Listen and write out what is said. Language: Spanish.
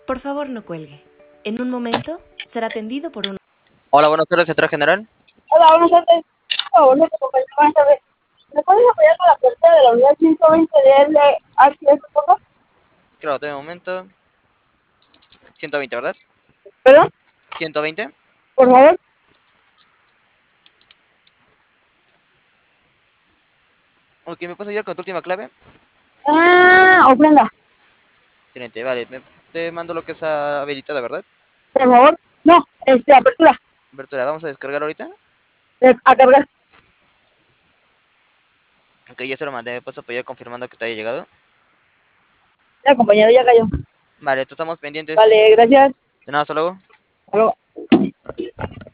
Por favor, no cuelgue. En un momento será atendido por un... Hola, buenas tardes, secretario general. Hola, buenas tardes. Por favor, nuestro compañero, buenas tardes. ¿Me puedes apoyar con la puerta de la unidad 120 de LHS, por favor? Claro, tengo un momento. 120, ¿verdad? ¿Perdón? 120. Por favor. Ok, ¿me puedes ayudar con tu última clave? Ofrenda. Excelente, vale. Te mando lo que está habilitada, ¿verdad? Por favor. No, apertura. Abertura, vamos a descargar ahorita. A cargar. Ok, ya se lo mandé. ¿Me puedes apoyar confirmando que te haya llegado? Ya, compañero, ya cayó. Vale, estamos pendientes. Vale, gracias. De nada, hasta luego. Hasta luego.